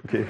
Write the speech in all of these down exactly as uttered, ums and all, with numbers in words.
Okay.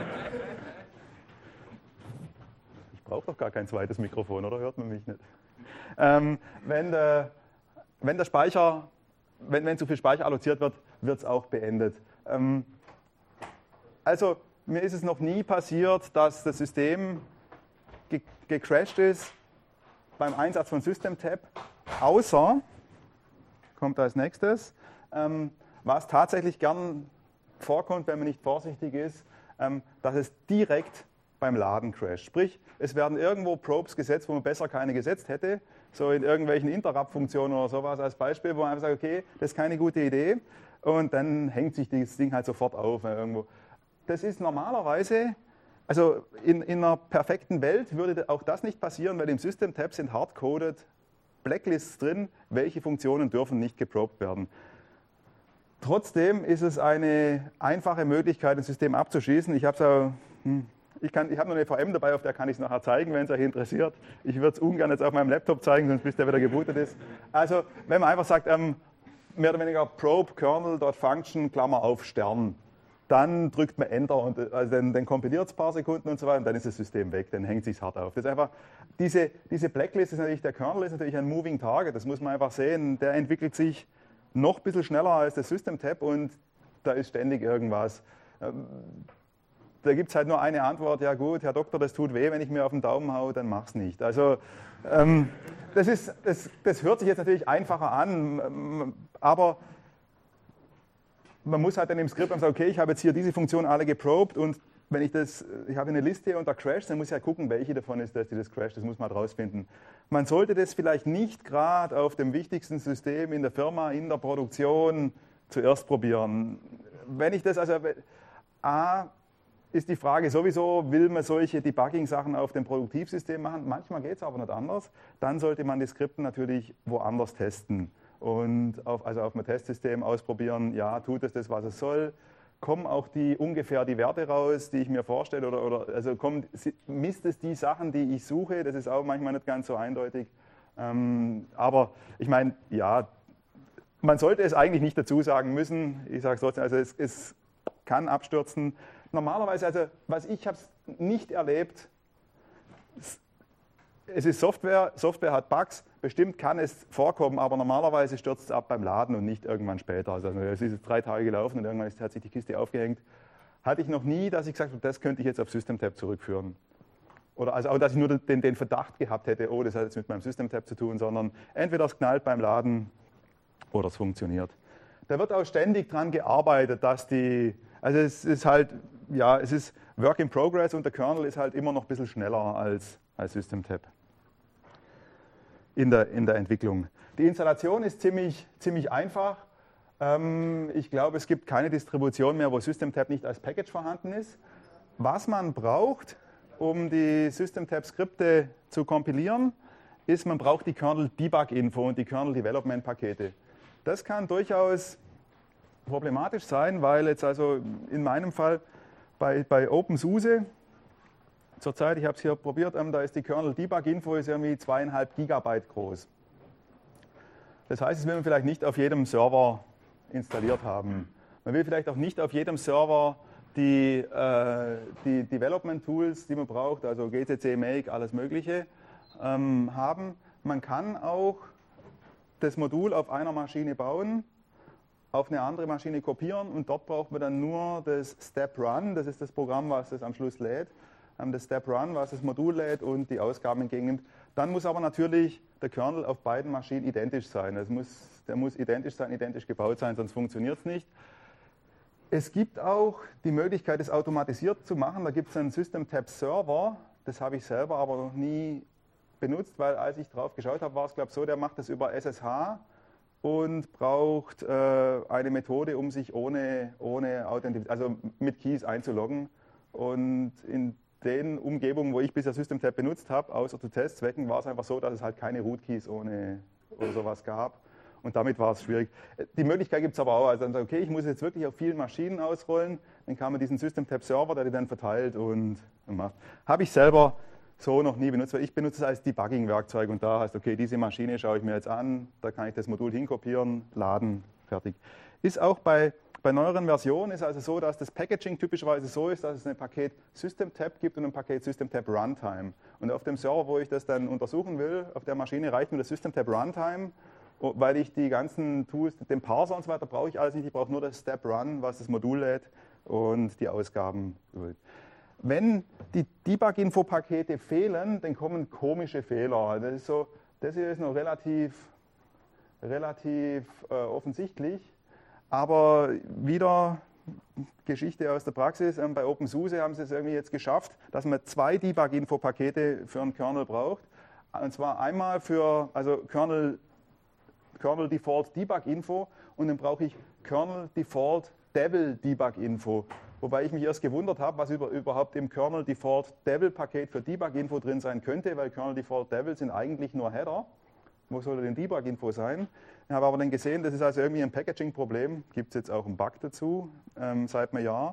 Ich brauche doch gar kein zweites Mikrofon, oder hört man mich nicht? Ähm, wenn, der, wenn der Speicher, wenn, wenn zu viel Speicher alloziert wird, wird es auch beendet. Ähm, also mir ist es noch nie passiert, dass das System ge gecrashed ist beim Einsatz von SystemTab, außer, kommt als nächstes, ähm, was tatsächlich gern vorkommt, wenn man nicht vorsichtig ist, ähm, dass es direkt beim Laden crasht. Sprich, es werden irgendwo Probes gesetzt, wo man besser keine gesetzt hätte, so in irgendwelchen Interrupt-Funktionen oder sowas als Beispiel, wo man einfach sagt, okay, das ist keine gute Idee und dann hängt sich das Ding halt sofort auf irgendwo. Das ist normalerweise, also in, in einer perfekten Welt würde auch das nicht passieren, weil im SystemTab sind hardcoded Blacklists drin, welche Funktionen dürfen nicht geprobt werden. Trotzdem ist es eine einfache Möglichkeit, ein System abzuschießen. Ich habe so, hm, ich kann, ich habe noch eine V M dabei, auf der kann ich es nachher zeigen, wenn es euch interessiert. Ich würde es ungern jetzt auf meinem Laptop zeigen, sonst bis der wieder gebootet ist. Also wenn man einfach sagt, ähm, mehr oder weniger probe kernel.function, Klammer auf Stern, dann drückt man Enter und also dann, dann kompiliert es ein paar Sekunden und so weiter und dann ist das System weg, dann hängt es sich hart auf. Das ist einfach, diese, diese Blacklist ist natürlich, der Kernel ist natürlich ein Moving Target, das muss man einfach sehen, der entwickelt sich noch ein bisschen schneller als das SystemTab und da ist ständig irgendwas. Da gibt es halt nur eine Antwort, ja gut, Herr Doktor, das tut weh, wenn ich mir auf den Daumen haue, dann mach's nicht. Also ähm, das, ist, das, das hört sich jetzt natürlich einfacher an, aber man muss halt dann im Skript sagen, okay, ich habe jetzt hier diese Funktion alle geprobt und wenn ich das, ich habe eine Liste und da crasht, dann muss ich ja gucken, welche davon ist das, die das crasht, das muss man halt rausfinden. Man sollte das vielleicht nicht gerade auf dem wichtigsten System in der Firma, in der Produktion zuerst probieren. Wenn ich das, also A, ist die Frage sowieso, will man solche Debugging-Sachen auf dem Produktivsystem machen? Manchmal geht es aber nicht anders. Dann sollte man die Skripte natürlich woanders testen. Und auf, also auf einem Testsystem ausprobieren, ja, tut es das, was es soll. Kommen auch die ungefähr die Werte raus, die ich mir vorstelle? Oder, oder also kommt, misst es die Sachen, die ich suche? Das ist auch manchmal nicht ganz so eindeutig. Ähm, aber ich meine, ja, man sollte es eigentlich nicht dazu sagen müssen. Ich sage es trotzdem, also es, es kann abstürzen. Normalerweise, also was ich habe es nicht erlebt, es ist Software, Software hat Bugs, bestimmt kann es vorkommen, aber normalerweise stürzt es ab beim Laden und nicht irgendwann später. Also es ist jetzt drei Tage gelaufen und irgendwann hat sich die Kiste aufgehängt. Hatte ich noch nie, dass ich gesagt habe, das könnte ich jetzt auf SystemTab zurückführen. Oder also auch, dass ich nur den, den Verdacht gehabt hätte, oh, das hat jetzt mit meinem SystemTab zu tun, sondern entweder es knallt beim Laden oder es funktioniert. Da wird auch ständig dran gearbeitet, dass die, also es ist halt, ja, es ist Work in Progress und der Kernel ist halt immer noch ein bisschen schneller als, als SystemTab. In der, in der Entwicklung. Die Installation ist ziemlich, ziemlich einfach. Ähm, ich glaube, es gibt keine Distribution mehr, wo SystemTab nicht als Package vorhanden ist. Was man braucht, um die SystemTab-Skripte zu kompilieren, ist, man braucht die Kernel-Debug-Info und die Kernel-Development-Pakete. Das kann durchaus problematisch sein, weil jetzt also in meinem Fall bei, bei OpenSUSE zurzeit, ich habe es hier probiert, ähm, da ist die Kernel-Debug-Info irgendwie zweieinhalb Gigabyte groß. Das heißt, es will man vielleicht nicht auf jedem Server installiert haben. Man will vielleicht auch nicht auf jedem Server die, äh, die Development-Tools, die man braucht, also G C C, Make, alles Mögliche, ähm, haben. Man kann auch das Modul auf einer Maschine bauen, auf eine andere Maschine kopieren und dort braucht man dann nur das Step Run, das ist das Programm, was das am Schluss lädt. Das Step Run, was das Modul lädt und die Ausgaben entgegennimmt. Dann muss aber natürlich der Kernel auf beiden Maschinen identisch sein. Das muss, der muss identisch sein, identisch gebaut sein, sonst funktioniert es nicht. Es gibt auch die Möglichkeit, es automatisiert zu machen. Da gibt es einen SystemTab-Server. Das habe ich selber aber noch nie benutzt, weil als ich drauf geschaut habe, war es glaube ich so, der macht das über S S H und braucht äh, eine Methode, um sich ohne, ohne Authentifizierung, also mit Keys einzuloggen. Und in den Umgebungen, wo ich bisher SystemTab benutzt habe, außer zu Testzwecken, war es einfach so, dass es halt keine Root-Keys ohne oder sowas gab. Und damit war es schwierig. Die Möglichkeit gibt es aber auch, also dann sagt, okay, ich muss jetzt wirklich auf vielen Maschinen ausrollen, dann kann man diesen SystemTab-Server, der die dann verteilt und, und macht. Habe ich selber so noch nie benutzt, weil ich benutze es als Debugging-Werkzeug und da heißt, okay, diese Maschine schaue ich mir jetzt an, da kann ich das Modul hinkopieren, laden, fertig. Ist auch bei, bei bei neueren Versionen ist also so, dass das Packaging typischerweise so ist, dass es ein Paket System-Tab gibt und ein Paket System-Tab Runtime. Und auf dem Server, wo ich das dann untersuchen will, auf der Maschine reicht mir das System-Tab Runtime, weil ich die ganzen Tools, den Parser und so weiter brauche ich alles nicht. Ich brauche nur das Step Run, was das Modul lädt und die Ausgaben. Wenn die Debug-Info-Pakete fehlen, dann kommen komische Fehler. Das ist so, das hier ist noch relativ, relativ äh, offensichtlich. Aber wieder Geschichte aus der Praxis. Ähm, bei OpenSUSE haben sie es irgendwie jetzt geschafft, dass man zwei Debug-Info-Pakete für einen Kernel braucht. Und zwar einmal für also Kernel, Kernel Default Debug Info und dann brauche ich Kernel Default Devil Debug Info. Wobei ich mich erst gewundert habe, was über, überhaupt im Kernel Default Devil Paket für Debug Info drin sein könnte, weil Kernel Default Devil sind eigentlich nur Header. Wo soll denn Debug Info sein? Ich habe aber dann gesehen, das ist also irgendwie ein Packaging-Problem. Gibt es jetzt auch einen Bug dazu, ähm, seit einem Jahr.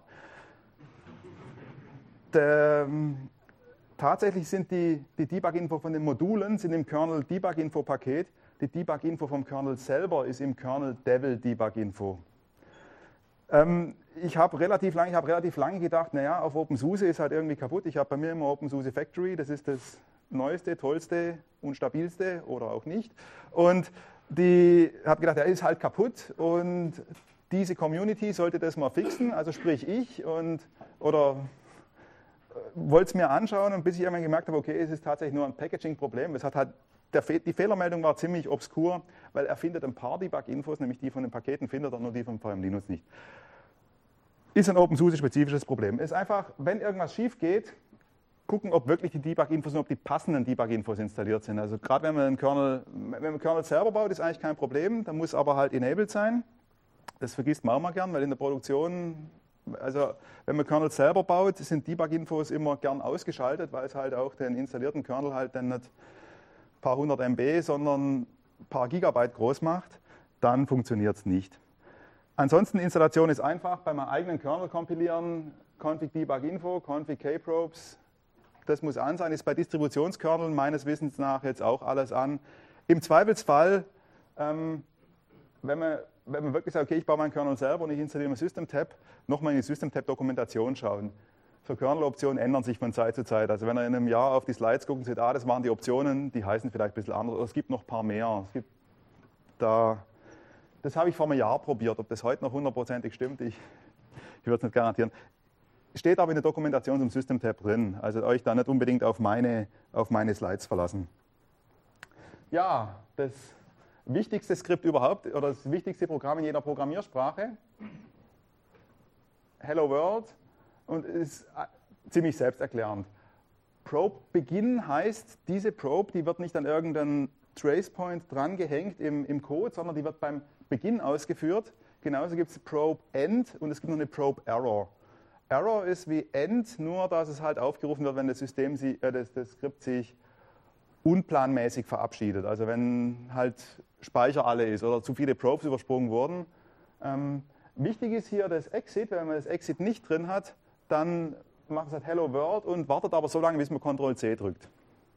Der, ähm, tatsächlich sind die, die Debug-Info von den Modulen sind im Kernel Debug-Info-Paket. Die Debug-Info vom Kernel selber ist im Kernel Devil Debug-Info. Ähm, ich habe relativ lange, ich habe relativ lange gedacht, naja, auf OpenSUSE ist halt irgendwie kaputt. Ich habe bei mir immer OpenSUSE Factory, das ist das neueste, tollste und stabilste oder auch nicht. Und die habe gedacht, er ist halt kaputt und diese Community sollte das mal fixen, also sprich ich und oder wollte es mir anschauen und bis ich einmal gemerkt habe, okay, es ist tatsächlich nur ein Packaging-Problem. Es hat halt der Fe die Fehlermeldung war ziemlich obskur, weil er findet ein paar Debug-Infos, nämlich die von den Paketen findet er, nur die von V M Linux nicht. Ist ein OpenSUSE-spezifisches Problem. Ist einfach, wenn irgendwas schief geht, gucken, ob wirklich die Debug-Infos und ob die passenden Debug-Infos installiert sind. Also gerade wenn man einen Kernel, wenn man einen Kernel selber baut, ist eigentlich kein Problem, da muss aber halt enabled sein. Das vergisst man auch mal gern, weil in der Produktion, also wenn man Kernel selber baut, sind Debug-Infos immer gern ausgeschaltet, weil es halt auch den installierten Kernel halt dann nicht ein paar hundert M B, sondern ein paar Gigabyte groß macht, dann funktioniert es nicht. Ansonsten Installation ist einfach, bei meinem eigenen Kernel kompilieren, config debug info, config kprobes, das muss an sein, ist bei Distributionskerneln meines Wissens nach jetzt auch alles an. Im Zweifelsfall, ähm, wenn, man, wenn man wirklich sagt, okay, ich baue meinen Kernel selber und ich installiere mein System-Tab, nochmal in die System-Tab-Dokumentation schauen. So Kernel-Optionen ändern sich von Zeit zu Zeit. Also wenn ihr in einem Jahr auf die Slides guckt und seht, ah, das waren die Optionen, die heißen vielleicht ein bisschen anders, oder es gibt noch ein paar mehr. Es gibt da, das habe ich vor einem Jahr probiert, ob das heute noch hundertprozentig stimmt, ich, ich würde es nicht garantieren. Steht aber in der Dokumentation zum System-Tab drin, also euch da nicht unbedingt auf meine, auf meine Slides verlassen. Ja, das wichtigste Skript überhaupt, oder das wichtigste Programm in jeder Programmiersprache, Hello World, und ist ziemlich selbsterklärend. Probe Begin heißt, diese Probe, die wird nicht an irgendeinen Tracepoint dran gehängt im, im Code, sondern die wird beim Beginn ausgeführt. Genauso gibt es Probe End und es gibt noch eine Probe Error. Error ist wie End, nur dass es halt aufgerufen wird, wenn das System, sie, äh, das, das Skript sich unplanmäßig verabschiedet. Also wenn halt Speicher alle ist oder zu viele Probes übersprungen wurden. Ähm, wichtig ist hier das Exit. Wenn man das Exit nicht drin hat, dann macht es halt Hello World und wartet aber so lange, bis man Control C drückt.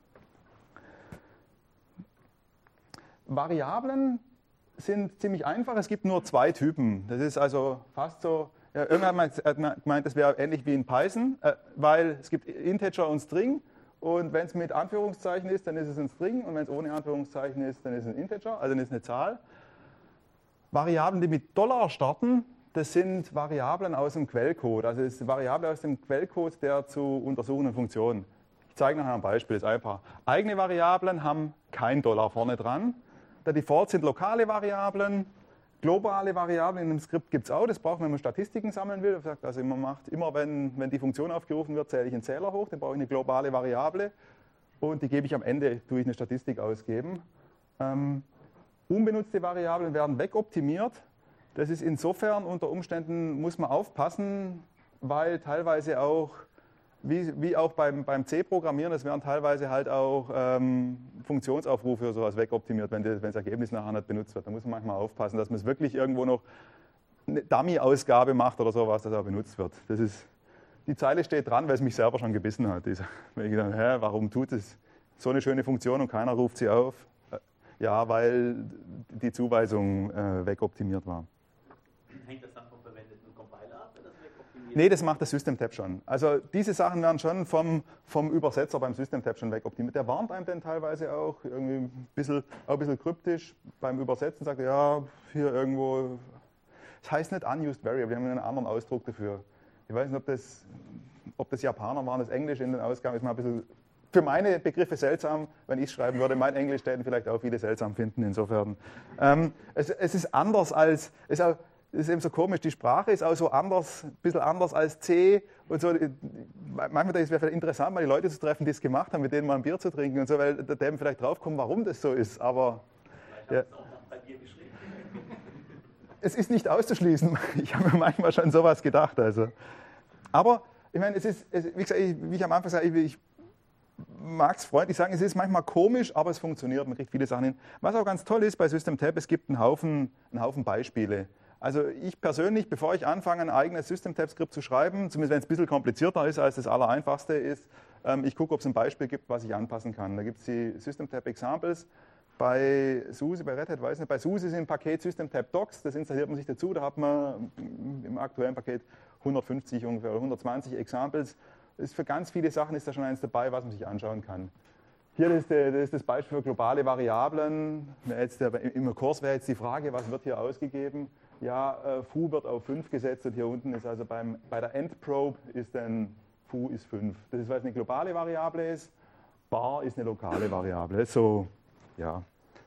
Variablen sind ziemlich einfach. Es gibt nur zwei Typen. Das ist also fast so. Ja, irgendwann hat man gemeint, das wäre ähnlich wie in Python, äh, weil es gibt Integer und String und wenn es mit Anführungszeichen ist, dann ist es ein String und wenn es ohne Anführungszeichen ist, dann ist es ein Integer, also dann ist es eine Zahl. Variablen, die mit Dollar starten, das sind Variablen aus dem Quellcode, also es ist eine Variable aus dem Quellcode der zu untersuchenden Funktion. Ich zeige nachher ein Beispiel, das ist einfach. Eigene Variablen haben kein Dollar vorne dran. Der Default sind lokale Variablen. Globale Variablen in einem Skript gibt es auch, das braucht man, wenn man Statistiken sammeln will. Also man macht immer, wenn, wenn die Funktion aufgerufen wird, zähle ich einen Zähler hoch, dann brauche ich eine globale Variable und die gebe ich am Ende, tue ich eine Statistik ausgeben. Ähm, unbenutzte Variablen werden wegoptimiert. Das ist insofern, unter Umständen muss man aufpassen, weil teilweise auch, wie, wie auch beim, beim C-Programmieren, es werden teilweise halt auch ähm, Funktionsaufrufe oder sowas wegoptimiert, wenn, die, wenn das Ergebnis nachher nicht benutzt wird. Da muss man manchmal aufpassen, dass man es wirklich irgendwo noch eine Dummy-Ausgabe macht oder sowas, das auch benutzt wird. Das ist, die Zeile steht dran, weil es mich selber schon gebissen hat. Ich gedacht, hä, warum tut es so eine schöne Funktion und keiner ruft sie auf? Ja, weil die Zuweisung äh, wegoptimiert war. Hängt das dann vom verwendeten Nee, das macht das SystemTab schon. Also diese Sachen werden schon vom, vom Übersetzer beim SystemTab schon wegoptimiert. Der warnt einem dann teilweise auch, irgendwie ein bisschen, auch ein bisschen kryptisch beim Übersetzen, sagt er, ja, hier irgendwo, das heißt nicht unused variable, wir haben einen anderen Ausdruck dafür. Ich weiß nicht, ob das, ob das Japaner waren, das Englisch in den Ausgaben ist mal ein bisschen, für meine Begriffe seltsam, wenn ich es schreiben würde. Mein Englisch täten vielleicht auch viele seltsam finden, insofern. Ähm, es, es ist anders als, es ist, auch, es ist eben so komisch, die Sprache ist auch so anders, ein bisschen anders als C und so. Manchmal denke ich, es wäre vielleicht interessant, mal die Leute zu treffen, die es gemacht haben, mit denen mal ein Bier zu trinken und so, weil der dem vielleicht draufkommen, warum das so ist, aber... Ja. Bei dir geschrieben. Es ist nicht auszuschließen. Ich habe mir manchmal schon sowas gedacht. Also. Aber, ich meine, es ist, es, wie, gesagt, ich, wie ich am Anfang sage, ich, ich mag es freundlich sagen, es ist manchmal komisch, aber es funktioniert, man kriegt viele Sachen hin. Was auch ganz toll ist bei SystemTab, es gibt einen Haufen, einen Haufen Beispiele. Also ich persönlich, bevor ich anfange, ein eigenes SystemTab-Skript zu schreiben, zumindest wenn es ein bisschen komplizierter ist als das Allereinfachste ist, ähm, ich gucke, ob es ein Beispiel gibt, was ich anpassen kann. Da gibt es die SystemTab Examples. Bei SUSE, bei Red Hat, weiß nicht, bei SUSE ist ein Paket SystemTab Docs, das installiert man sich dazu, da hat man im aktuellen Paket hundertfünfzig ungefähr oder hundertzwanzig Examples. Ist für ganz viele Sachen ist da schon eins dabei, was man sich anschauen kann. Hier ist, der, das, ist das Beispiel für globale Variablen. Jetzt der, im Kurs wäre jetzt die Frage, was wird hier ausgegeben? Ja, äh, foo wird auf fünf gesetzt und hier unten ist also beim, bei der Endprobe ist dann foo ist fünf. Das ist, weil es eine globale Variable ist. Bar ist eine lokale Variable. So, ja.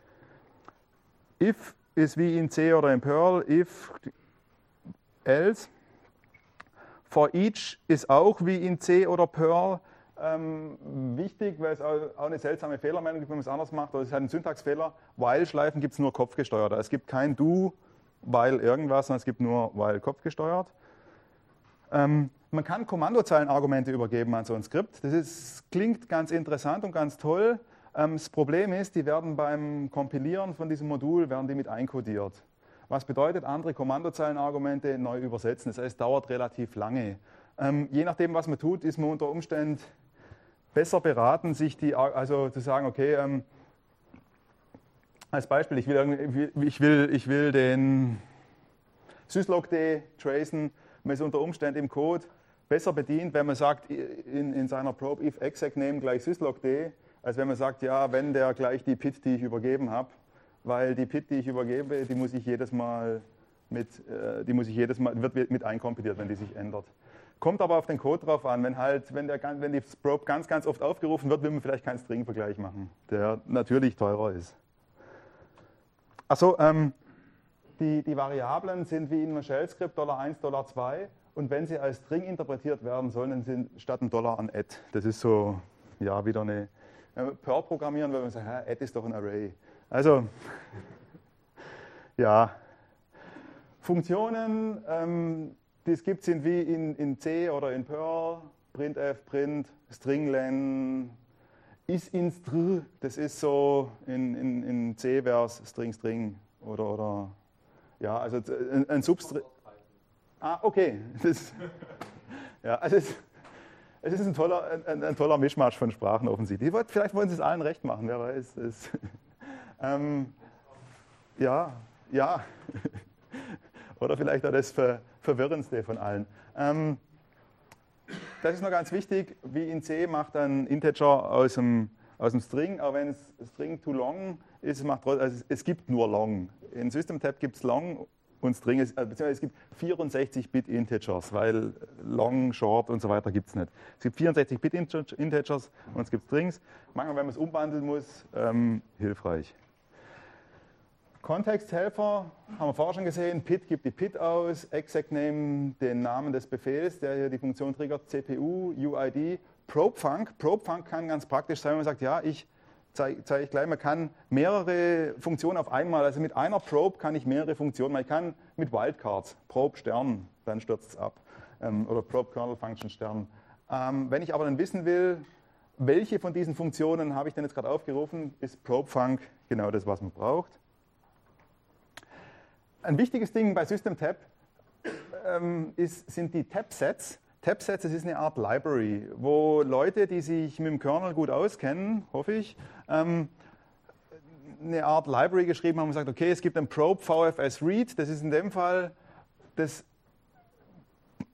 If ist wie in C oder in Perl, if, else. For each ist auch wie in C oder Perl ähm, wichtig, weil es auch, auch eine seltsame Fehlermeldung gibt, wenn man es anders macht. Oder es hat einen Syntaxfehler. While-Schleifen gibt es nur kopfgesteuert. Es gibt kein Do, while irgendwas, sondern es gibt nur while kopfgesteuert. Ähm, man kann Kommandozeilenargumente übergeben an so ein Skript. Das ist, klingt ganz interessant und ganz toll. Ähm, das Problem ist, die werden beim Kompilieren von diesem Modul werden die mit einkodiert. Was bedeutet, andere Kommandozeilenargumente neu übersetzen. Das heißt, es dauert relativ lange. Ähm, je nachdem, was man tut, ist man unter Umständen besser beraten, sich die, also zu sagen, okay, ähm, als Beispiel, ich will, ich will, ich will den syslog.d tracen. Man ist unter Umständen im Code besser bedient, wenn man sagt, in, in seiner Probe if execname gleich syslog.d, als wenn man sagt, ja, wenn der gleich die P I T, die ich übergeben habe. Weil die P I T, die ich übergebe, die muss ich jedes Mal mit, äh, die muss ich jedes Mal, wird mit einkompiliert, wenn die sich ändert. Kommt aber auf den Code drauf an. Wenn, halt, wenn, der, wenn die Probe ganz, ganz oft aufgerufen wird, will man vielleicht keinen String-Vergleich machen, der natürlich teurer ist. Achso, ähm, die, die Variablen sind wie in einem Shell-Skript $dollar eins, $dollar zwei und wenn sie als String interpretiert werden sollen, dann sind statt ein Dollar ein Add. Das ist so, ja, wieder eine, äh, Perl programmieren, weil man sagt, hä, Add ist doch ein Array. Also, ja, Funktionen, ähm, die es gibt, sind wie in, in C oder in Perl, printf, print, stringlen, isInstr, das ist so, in, in, in C wäre es string, string oder, oder, ja, also ein, ein Substring. Ah, okay. Das, ja, also es, es ist ein toller, ein, ein toller Mischmasch von Sprachen offensichtlich. Vielleicht wollen sie es allen recht machen, wer weiß. Es, ähm, ja, ja. Oder vielleicht auch das Ver, Verwirrendste von allen. Ähm, das ist noch ganz wichtig, wie in C macht ein Integer aus dem, aus dem String, aber wenn es String too long ist, es, macht, also es gibt nur long. In SystemTab gibt es long und String, ist, beziehungsweise es gibt vierundsechzig Bit Integers, weil long, short und so weiter gibt es nicht. Es gibt vierundsechzig Bit Integers und es gibt Strings. Manchmal, wenn man es umwandeln muss, ähm, hilfreich. Kontexthelfer haben wir vorher schon gesehen, P I T gibt die P I T aus, execname den Namen des Befehls, der hier die Funktion triggert, C P U, U I D, probefunc. Probefunc kann ganz praktisch sein, wenn man sagt, ja, ich zeige zeig ich gleich, man kann mehrere Funktionen auf einmal, also mit einer Probe kann ich mehrere Funktionen, man kann mit Wildcards, Probe Stern, dann stürzt es ab, ähm, oder Probe Kernel Function Stern. Ähm, wenn ich aber dann wissen will, welche von diesen Funktionen habe ich denn jetzt gerade aufgerufen, ist probefunc genau das, was man braucht. Ein wichtiges Ding bei SystemTab ähm, ist, sind die Tab-Sets. Tab-Sets, das ist eine Art Library, wo Leute, die sich mit dem Kernel gut auskennen, hoffe ich, ähm, eine Art Library geschrieben haben und gesagt, okay, es gibt ein Probe V F S Read, das ist in dem Fall das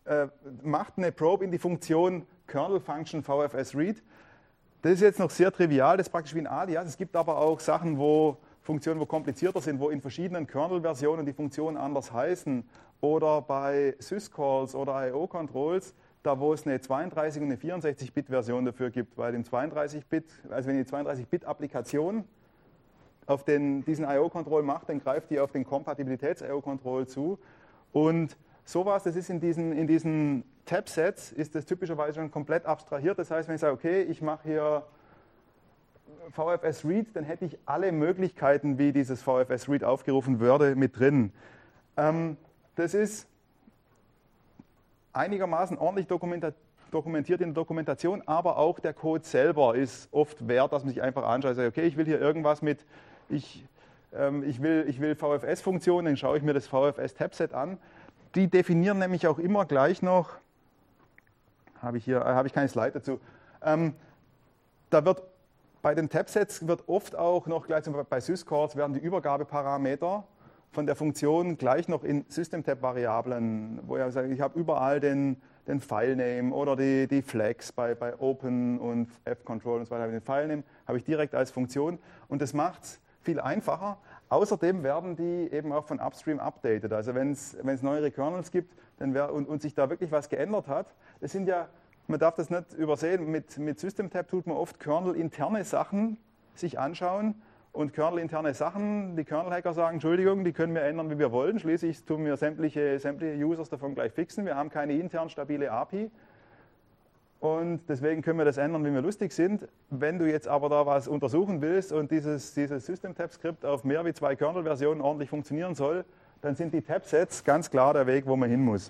äh, macht eine Probe in die Funktion Kernel Function V F S Read. Das ist jetzt noch sehr trivial, das ist praktisch wie ein Alias. Es gibt aber auch Sachen, wo Funktionen, wo komplizierter sind, wo in verschiedenen Kernel-Versionen die Funktionen anders heißen. Oder bei Syscalls oder I O-Controls, da wo es eine zweiunddreißig- und eine vierundsechzig-Bit-Version dafür gibt. Weil im zweiunddreißig-Bit, also wenn die zweiunddreißig-Bit-Applikation auf den, diesen I O-Control macht, dann greift die auf den Kompatibilitäts-I O-Control zu. Und sowas, das ist in diesen, in diesen Tab-Sets, ist das typischerweise schon komplett abstrahiert. Das heißt, wenn ich sage, okay, ich mache hier V F S Read, dann hätte ich alle Möglichkeiten, wie dieses V F S Read aufgerufen würde, mit drin. Ähm, das ist einigermaßen ordentlich dokumentiert in der Dokumentation, aber auch der Code selber ist oft wert, dass man sich einfach anschaut und sagt, okay, ich will hier irgendwas mit, ich, ähm, ich will, ich will V F S-Funktionen, dann schaue ich mir das V F S-Tab-Set an. Die definieren nämlich auch immer gleich noch, habe ich hier, äh, habe ich keine Slide dazu, ähm, da wird bei den Tab-Sets wird oft auch noch, gleich bei Syscalls werden die Übergabeparameter von der Funktion gleich noch in System-Tab-Variablen, wo ich sage, ich habe überall den, den File-Name oder die, die Flags bei, bei Open und F-Control und so weiter. Den File-Name habe ich direkt als Funktion und das macht es viel einfacher. Außerdem werden die eben auch von Upstream updated. Also wenn es neuere Kernels gibt dann wär, und, und sich da wirklich was geändert hat, das sind ja, man darf das nicht übersehen, mit, mit System-Tab tut man oft Kernel-interne Sachen sich anschauen und Kernel-interne Sachen, die Kernel-Hacker sagen, Entschuldigung, die können wir ändern, wie wir wollen, schließlich tun wir sämtliche, sämtliche Users davon gleich fixen, wir haben keine intern stabile A P I und deswegen können wir das ändern, wie wir lustig sind. Wenn du jetzt aber da was untersuchen willst und dieses, dieses System-Tab-Skript auf mehr wie zwei Kernel-Versionen ordentlich funktionieren soll, dann sind die Tab-Sets ganz klar der Weg, wo man hin muss.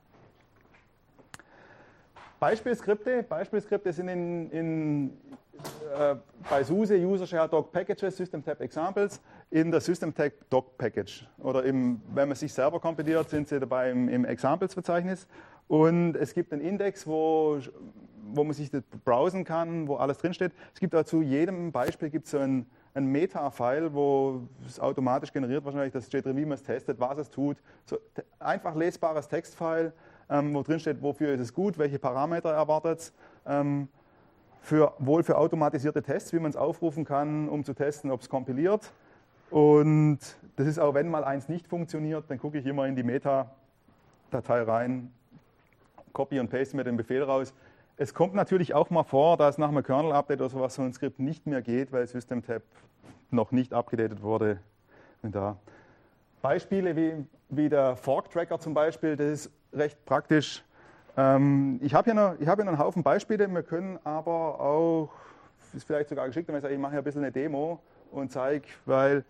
Beispielskripte, Beispielskripte sind in, in, äh, bei SUSE User Share Doc Packages, System Tab Examples, in der System Tab Doc Package. Oder im, wenn man sich selber kompiliert, sind sie dabei im, im Examples-Verzeichnis. Und es gibt einen Index, wo, wo man sich das browsen kann, wo alles drinsteht. Es gibt dazu jedem Beispiel gibt es so ein, ein Meta-File, wo es automatisch generiert wahrscheinlich, das steht drin, wie man es testet, was es tut. So, einfach lesbares Textfile. Ähm, wo drin steht, wofür ist es gut, welche Parameter erwartet es, ähm, für, wohl für automatisierte Tests, wie man es aufrufen kann, um zu testen, ob es kompiliert. Und das ist auch, wenn mal eins nicht funktioniert, dann gucke ich immer in die Meta-Datei rein, copy und paste mir den Befehl raus. Es kommt natürlich auch mal vor, dass nach einem Kernel-Update oder sowas so ein Skript nicht mehr geht, weil System-Tab noch nicht abgedatet wurde. Und da. Beispiele wie, wie der Fork-Tracker zum Beispiel, das ist recht praktisch. Ähm, ich habe hier, noch, ich hab hier noch einen Haufen Beispiele, wir können aber auch, ist vielleicht sogar geschickt, wenn ich sage, ich mache hier ein bisschen eine Demo und zeige, weil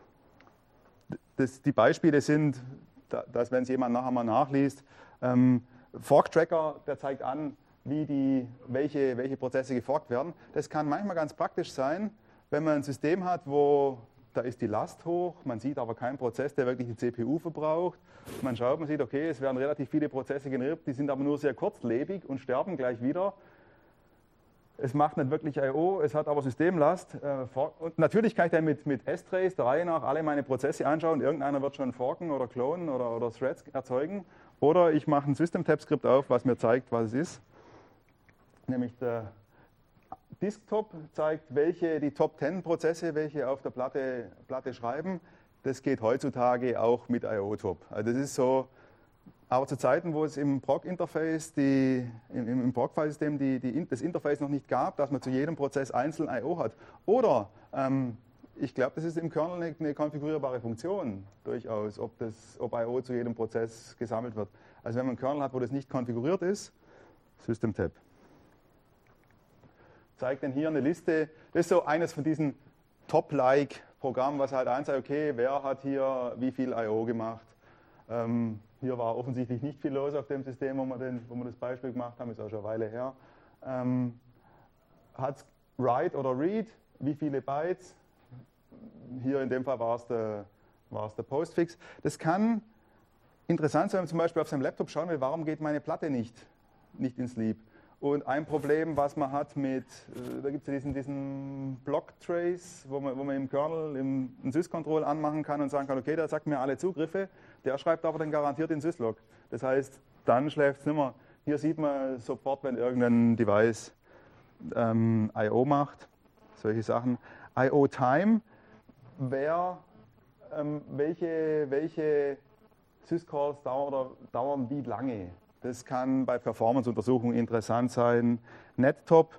das, die Beispiele sind, dass wenn es jemand nachher mal nachliest, ähm, Fork-Tracker, der zeigt an, wie die, welche, welche Prozesse geforkt werden. Das kann manchmal ganz praktisch sein, wenn man ein System hat, wo da ist die Last hoch, man sieht aber keinen Prozess, der wirklich die C P U verbraucht. Man schaut, man sieht, okay, es werden relativ viele Prozesse generiert, die sind aber nur sehr kurzlebig und sterben gleich wieder. Es macht nicht wirklich I O, es hat aber Systemlast. Und natürlich kann ich dann mit, mit S-Trace der Reihe nach alle meine Prozesse anschauen. Irgendeiner wird schon forken oder klonen oder, oder Threads erzeugen. Oder ich mache ein System-Tab-Skript auf, was mir zeigt, was es ist. Nämlich der Desktop zeigt, welche die Top zehn Prozesse, welche auf der Platte, Platte schreiben. Das geht heutzutage auch mit I O-Top. Also das ist so, aber zu Zeiten, wo es im Proc-Interface, im, im Proc-File-System die, die, das Interface noch nicht gab, dass man zu jedem Prozess einzeln I O hat. Oder, ähm, ich glaube, das ist im Kernel eine, eine konfigurierbare Funktion durchaus, ob, das, ob I O zu jedem Prozess gesammelt wird. Also wenn man einen Kernel hat, wo das nicht konfiguriert ist, System-Tab. Zeigt denn hier eine Liste, das ist so eines von diesen Top-Like-Programmen, was halt eins sagt, okay, wer hat hier wie viel I O gemacht. Ähm, hier war offensichtlich nicht viel los auf dem System, wo wir, den, wo wir das Beispiel gemacht haben, ist auch schon eine Weile her. Ähm, hat es Write oder Read, wie viele Bytes, hier in dem Fall war es der, war es der Postfix. Das kann interessant sein, wenn man zum Beispiel auf seinem Laptop schauen will, warum geht meine Platte nicht, nicht ins Sleep. Und ein Problem, was man hat mit, da gibt es ja diesen, diesen Block-Trace, wo man, wo man im Kernel im, im Syscontrol anmachen kann und sagen kann, okay, der sagt mir alle Zugriffe. der schreibt aber dann garantiert in Syslog. Das heißt, dann schläft es nicht mehr. Hier sieht man sofort, wenn irgendein Device ähm, I O macht, solche Sachen. I O-Time, wer, ähm, welche, welche Syscalls dauern, dauern wie lange. Das kann bei Performance-Untersuchungen interessant sein. Nettop,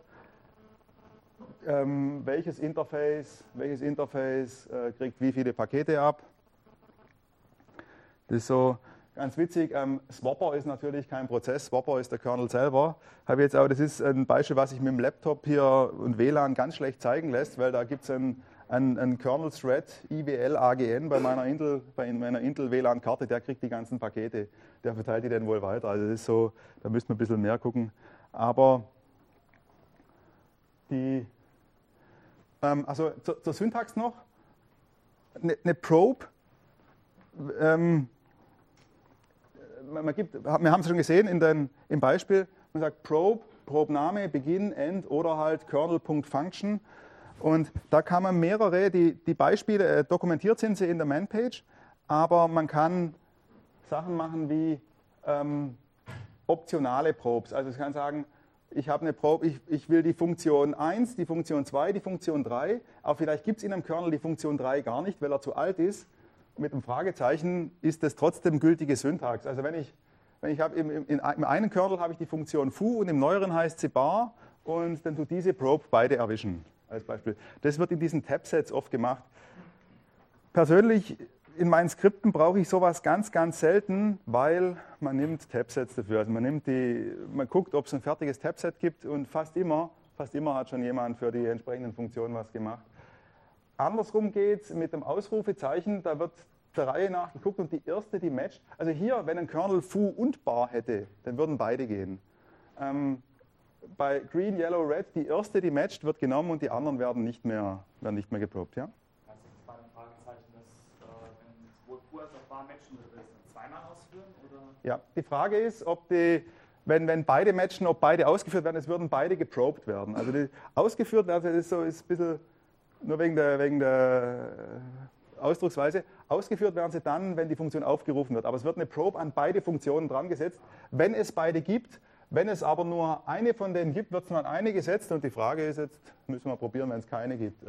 ähm, welches Interface, welches Interface äh, kriegt wie viele Pakete ab. Das ist so ganz witzig. Ähm, Swapper ist natürlich kein Prozess, Swapper ist der Kernel selber. Habe jetzt auch, das ist ein Beispiel, was sich mit dem Laptop hier und W L A N ganz schlecht zeigen lässt, weil da gibt es ein Ein, ein Kernel-Thread, I W L A G N, bei meiner Intel, bei meiner Intel W L A N-Karte, der kriegt die ganzen Pakete, der verteilt die dann wohl weiter. Also das ist so, da müsste man ein bisschen mehr gucken. Aber die, ähm, also zur, zur Syntax noch, eine, eine Probe, ähm, man gibt, wir haben es schon gesehen in den, im Beispiel, man sagt Probe, Probe-Name, Begin, End oder halt Kernel.Function. Und da kann man mehrere, die, die Beispiele, äh, dokumentiert sind sie in der Man-Page, aber man kann Sachen machen wie ähm, optionale Probes. Also ich kann sagen, ich habe eine Probe, ich, ich will die Funktion eins, die Funktion zwei, die Funktion drei, aber vielleicht gibt es in einem Kernel die Funktion drei gar nicht, weil er zu alt ist. Mit einem Fragezeichen ist das trotzdem gültige Syntax. Also wenn ich, wenn ich habe, im, im, im einen Kernel habe ich die Funktion foo und im neueren heißt sie bar und dann tut diese Probe beide erwischen. Als Beispiel. Das wird in diesen Tab-Sets oft gemacht. Persönlich in meinen Skripten brauche ich sowas ganz, ganz selten, weil man nimmt Tab-Sets dafür. Also man, nimmt die, man guckt, ob es ein fertiges Tab-Set gibt und fast immer, fast immer hat schon jemand für die entsprechenden Funktionen was gemacht. Andersrum geht es mit dem Ausrufezeichen, da wird der Reihe nach geguckt und die erste, die matcht. Also hier, wenn ein Kernel foo und bar hätte, dann würden beide gehen. Ähm, Bei Green, Yellow, Red, die erste, die matcht, wird genommen und die anderen werden nicht mehr, werden nicht mehr geprobt. Ja? Kannst du jetzt bei dem Fragezeichen, dass äh, wenn sowohl Foo als auch Bar matchen, würde das dann zweimal ausführen? Oder? Ja, die Frage ist, ob die, wenn, wenn beide matchen, ob beide ausgeführt werden, es würden beide geprobt werden. Also die, ausgeführt werden, das ist so ist ein bisschen, nur wegen der, wegen der Ausdrucksweise, ausgeführt werden sie dann, wenn die Funktion aufgerufen wird. Aber es wird eine Probe an beide Funktionen dran gesetzt, wenn es beide gibt. Wenn es aber nur eine von denen gibt, wird es nur an eine gesetzt und die Frage ist jetzt, müssen wir probieren, wenn es keine gibt.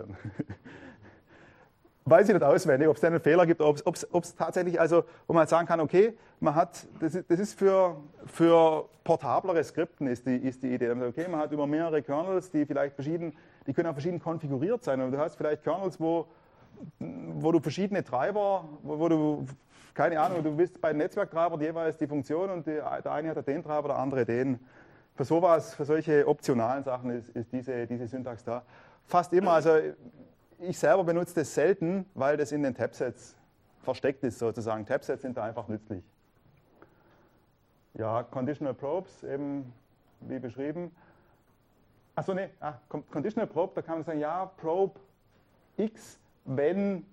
Weiß ich nicht auswendig, ob es da einen Fehler gibt, ob es tatsächlich, also wo man halt sagen kann, okay, man hat, das ist, das ist für, für portablere Skripten ist die, ist die Idee. Okay, man hat über mehrere Kernels, die vielleicht verschieden, die können auch verschieden konfiguriert sein und du hast vielleicht Kernels, wo, wo du verschiedene Treiber, wo, wo du keine Ahnung, du bist bei den Netzwerktreibern jeweils die Funktion und die, der eine hat den Treiber, der andere den. Für sowas, für solche optionalen Sachen ist, ist diese, diese Syntax da. Fast immer, also ich selber benutze das selten, weil das in den Tab-Sets versteckt ist sozusagen. Tab-Sets sind da einfach nützlich. Ja, Conditional Probes, eben wie beschrieben. Achso, nee, ah, Conditional Probe, da kann man sagen, ja, Probe X, wenn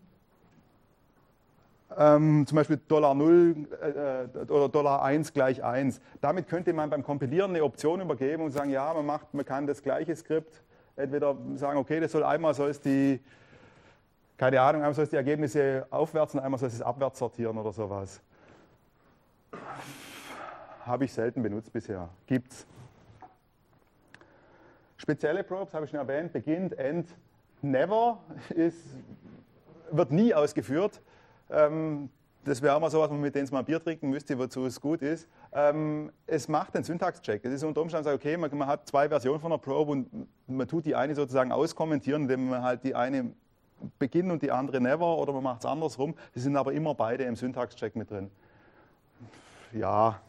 Ähm, zum Beispiel Dollar null äh, oder Dollar eins gleich eins. Damit könnte man beim Kompilieren eine Option übergeben und sagen, ja, man, macht, man kann das gleiche Skript entweder sagen, okay, das soll einmal soll es die, keine Ahnung, einmal soll es die Ergebnisse aufwärts und einmal soll es abwärts sortieren oder sowas. Habe ich selten benutzt bisher. Gibt's. Spezielle Probes, habe ich schon erwähnt, beginnt, end, never, ist, wird nie ausgeführt. Das wäre auch mal so was, mit dem man Bier trinken müsste, wozu es gut ist. Es macht einen Syntax-Check. Es ist unter Umständen, sagt, okay, man, man hat zwei Versionen von einer Probe und man tut die eine sozusagen auskommentieren, indem man halt die eine Beginn und die andere never oder man macht es andersrum. Die sind aber immer beide im Syntax-Check mit drin. Ja.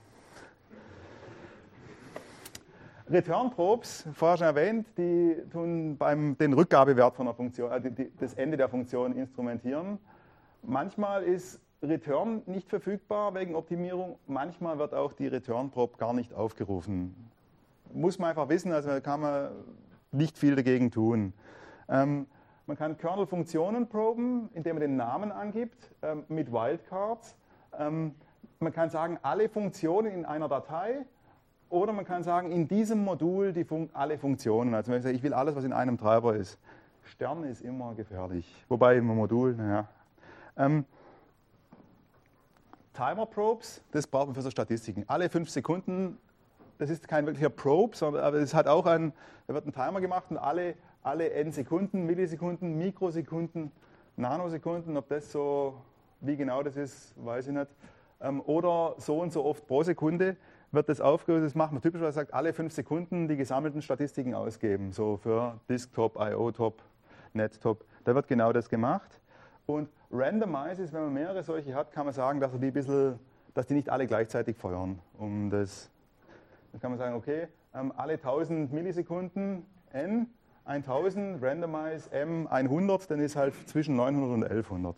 Return-Probes, vorher schon erwähnt, die tun beim den Rückgabewert von einer Funktion, also die, das Ende der Funktion instrumentieren. Manchmal ist Return nicht verfügbar wegen Optimierung, manchmal wird auch die Return-Probe gar nicht aufgerufen. Muss man einfach wissen, also da kann man nicht viel dagegen tun. Ähm, man kann Kernel-Funktionen proben, indem man den Namen angibt, ähm, mit Wildcards. Ähm, man kann sagen, alle Funktionen in einer Datei, oder man kann sagen, in diesem Modul die Fun- alle Funktionen. Also wenn ich sage, ich will alles, was in einem Treiber ist. Stern ist immer gefährlich, wobei im Modul, naja. Ähm, Timer Probes, das braucht man für so Statistiken. Alle fünf Sekunden, das ist kein wirklicher Probe, sondern aber es hat auch ein, da wird ein Timer gemacht und alle, alle n Sekunden, Millisekunden, Mikrosekunden, Nanosekunden, ob das so, wie genau das ist, weiß ich nicht. Ähm, oder so und so oft pro Sekunde wird das aufgerufen. Das macht man typischerweise, sagt, alle fünf Sekunden die gesammelten Statistiken ausgeben, so für Desktop, I O-Top, Nettop. Da wird genau das gemacht. Und Randomize ist, wenn man mehrere solche hat, kann man sagen, dass, er die, ein bisschen, dass die nicht alle gleichzeitig feuern. Um das, dann kann man sagen, okay, ähm, alle tausend Millisekunden n, tausend, Randomize m hundert, dann ist halt zwischen neunhundert und elfhundert.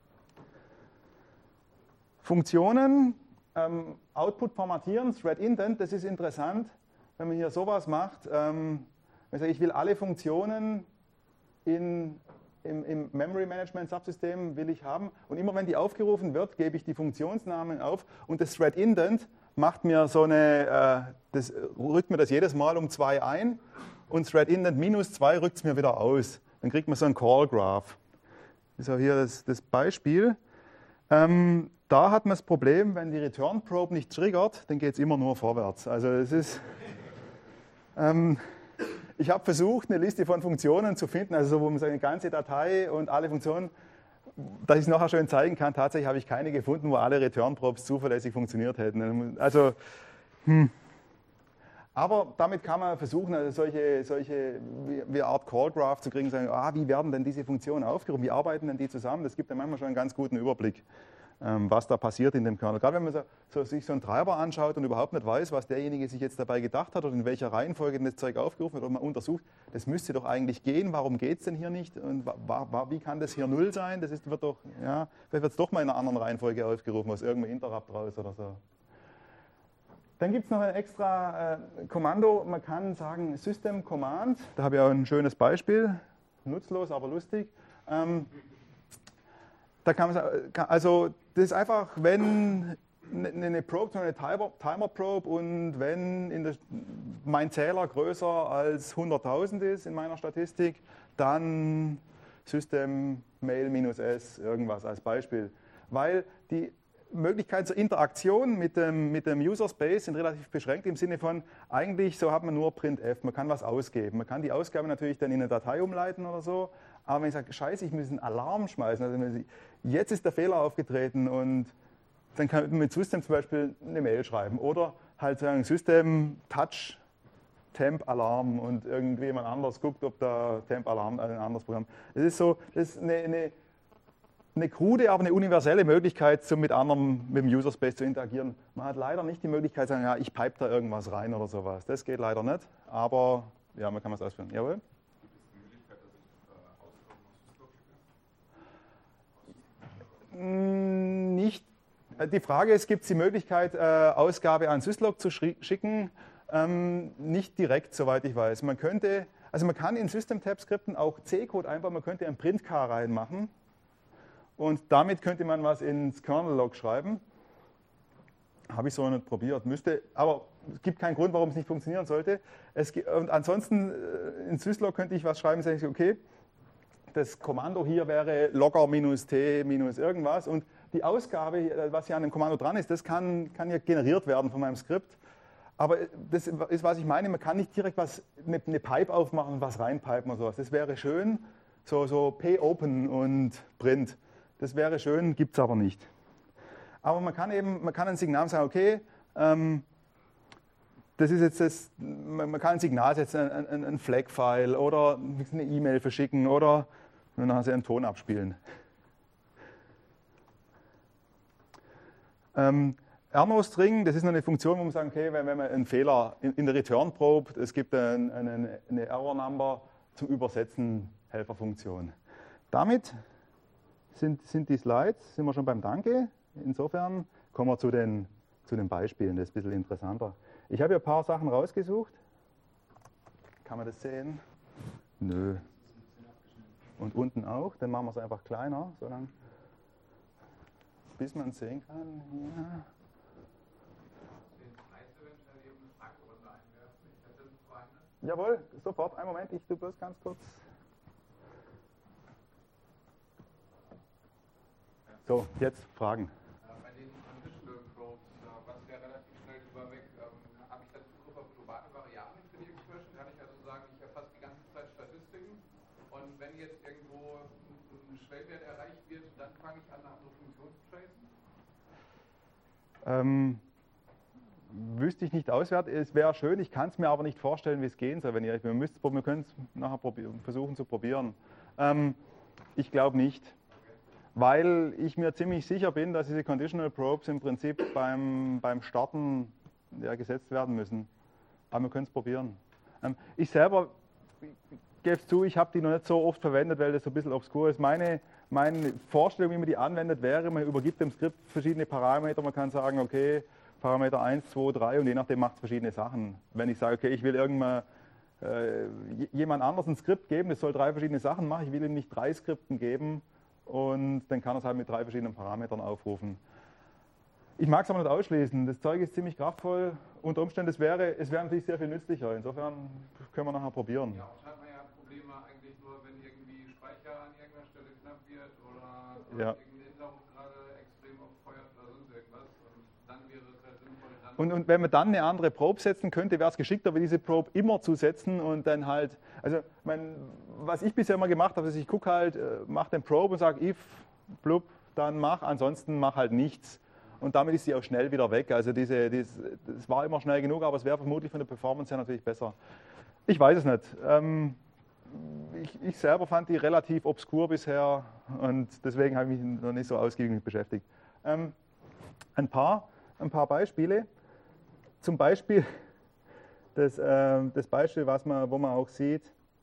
Funktionen, ähm, Output formatieren, Thread Indent, das ist interessant, wenn man hier sowas macht. Ähm, wenn ich sage, ich will alle Funktionen in Im, im Memory Management Subsystem will ich haben und immer wenn die aufgerufen wird, gebe ich die Funktionsnamen auf und das Thread Indent macht mir so eine, äh, das rückt mir das jedes Mal um zwei ein und Thread Indent minus zwei rückt es mir wieder aus. Dann kriegt man so ein Call Graph. Das ist auch hier das, das Beispiel. Ähm, da hat man das Problem, wenn die Return Probe nicht triggert, dann geht es immer nur vorwärts. Also es ist... Ähm, Ich habe versucht, eine Liste von Funktionen zu finden, also so, wo man seine ganze Datei und alle Funktionen, dass ich es nachher schön zeigen kann. Tatsächlich habe ich keine gefunden, wo alle Return-Probes zuverlässig funktioniert hätten. Also, hm. Aber damit kann man versuchen, also solche, solche wie, wie Art Call Graph zu kriegen, sagen, ah, wie werden denn diese Funktionen aufgerufen, wie arbeiten denn die zusammen? Das gibt dann manchmal schon einen ganz guten Überblick, was da passiert in dem Kernel. Gerade wenn man so, so, sich so einen Treiber anschaut und überhaupt nicht weiß, was derjenige sich jetzt dabei gedacht hat oder in welcher Reihenfolge das Zeug aufgerufen wird oder man untersucht, das müsste doch eigentlich gehen, warum geht es denn hier nicht und wa, wa, wie kann das hier null sein? Das ist, wird doch, ja, vielleicht wird es doch mal in einer anderen Reihenfolge aufgerufen, aus irgendeinem Interrupt raus oder so. Dann gibt es noch ein extra äh, Kommando, man kann sagen System Command, da habe ich auch ein schönes Beispiel, nutzlos, aber lustig. Ähm, Da kann man sagen, also das ist einfach, wenn eine Probe, so eine Timer, Timer Probe und wenn in der, mein Zähler größer als hunderttausend ist in meiner Statistik, dann System Mail minus S, irgendwas als Beispiel. Weil die Möglichkeiten zur Interaktion mit dem, mit dem User Space sind relativ beschränkt im Sinne von, eigentlich so hat man nur printf, man kann was ausgeben. Man kann die Ausgabe natürlich dann in eine Datei umleiten oder so, aber wenn ich sage, scheiße, ich muss einen Alarm schmeißen, also wenn ich, jetzt ist der Fehler aufgetreten und dann kann man mit System zum Beispiel eine Mail schreiben oder halt sagen System Touch Temp Alarm und irgendjemand anders guckt, ob da Temp Alarm ein anderes Programm. Das ist so, das ist eine, eine Eine krude, aber eine universelle Möglichkeit, zum mit anderen, mit dem User Space zu interagieren. Man hat leider nicht die Möglichkeit zu sagen, ja, ich pipe da irgendwas rein oder sowas. Das geht leider nicht, aber ja, man kann es ausführen. Jawohl? Gibt es die Möglichkeit, dass ich äh, Ausgaben aus Syslog schicke? Nicht. Die Frage ist, gibt es die Möglichkeit, äh, Ausgabe an Syslog zu schicken? Ähm, nicht direkt, soweit ich weiß. Man könnte, also man kann in System-Tab-Skripten auch C-Code einbauen, man könnte ein Print-K reinmachen. Und damit könnte man was ins Kernel-Log schreiben. Habe ich so nicht probiert. Müsste, aber es gibt keinen Grund, warum es nicht funktionieren sollte. Es, und ansonsten in Syslog könnte ich was schreiben, sage ich, okay, das Kommando hier wäre logger minus t minus irgendwas. Und die Ausgabe, was hier an dem Kommando dran ist, das kann, kann ja generiert werden von meinem Skript. Aber das ist, was ich meine, man kann nicht direkt was, eine, eine Pipe aufmachen und was reinpipen oder sowas. Das wäre schön, so, so p-open und print. Das wäre schön, gibt es aber nicht. Aber man kann eben, man kann ein Signal sagen, okay, ähm, das ist jetzt das, man, man kann ein Signal setzen, ein, ein, ein Flag-File oder eine E-Mail verschicken oder nachher einen Ton abspielen. Ähm, Erno-String, das ist noch eine Funktion, wo man sagen, okay, wenn, wenn man einen Fehler in, in der Return-Probe, es gibt ein, eine, eine Error-Number zum Übersetzen, Helferfunktion. Damit Sind, sind die Slides, sind wir schon beim Danke. Insofern kommen wir zu den, zu den Beispielen, das ist ein bisschen interessanter. Ich habe hier ein paar Sachen rausgesucht. Kann man das sehen? Nö. Und unten auch, dann machen wir es einfach kleiner, solange, bis man es sehen kann. Ja. Jawohl, sofort, einen Moment, ich tue bloß ganz kurz. So, jetzt Fragen. Bei den Ähm, wüsste ich nicht auswärts. Es wäre schön, ich kann es mir aber nicht vorstellen, wie es gehen soll, wenn ihr wir müsst, wir können es nachher versuchen zu probieren. Ähm, ich glaube nicht, weil ich mir ziemlich sicher bin, dass diese Conditional Probes im Prinzip beim, beim Starten ja, gesetzt werden müssen. Aber wir können es probieren. Ähm, ich selber gebe zu, ich habe die noch nicht so oft verwendet, weil das so ein bisschen obskur ist. Meine, meine Vorstellung, wie man die anwendet, wäre, man übergibt dem Skript verschiedene Parameter. Man kann sagen, okay, Parameter eins, zwei, drei und je nachdem macht es verschiedene Sachen. Wenn ich sage, okay, ich will irgendwann äh, jemand anders ein Skript geben, das soll drei verschiedene Sachen machen, ich will ihm nicht drei Skripten geben und dann kann er es halt mit drei verschiedenen Parametern aufrufen. Ich mag es aber nicht ausschließen, das Zeug ist ziemlich kraftvoll, unter Umständen es wäre es wäre natürlich sehr viel nützlicher, insofern können wir nachher probieren. Ja, oft hat man ja Probleme eigentlich nur, wenn irgendwie Speicher an irgendeiner Stelle knapp wird oder, oder ja. irgendein Interrupt gerade extrem auffeuert oder sonst irgendwas und dann wäre es halt sinnvoll, dann Und, und wenn man dann eine andere Probe setzen könnte, wäre es geschickter, wie diese Probe immer zu setzen und dann halt, also mein, was ich bisher immer gemacht habe, ist, ich gucke halt, mache den Probe und sage if, blub, dann mach, ansonsten mach halt nichts. Und damit ist sie auch schnell wieder weg. Also diese, diese, das war immer schnell genug, aber es wäre vermutlich von der Performance her natürlich besser. Ich weiß es nicht. Ähm, ich, ich selber fand die relativ obskur bisher und deswegen habe ich mich noch nicht so ausgiebig mit beschäftigt. Ähm, ein paar, ein paar Beispiele. Zum Beispiel das, äh, das Beispiel, was man, wo man auch sieht,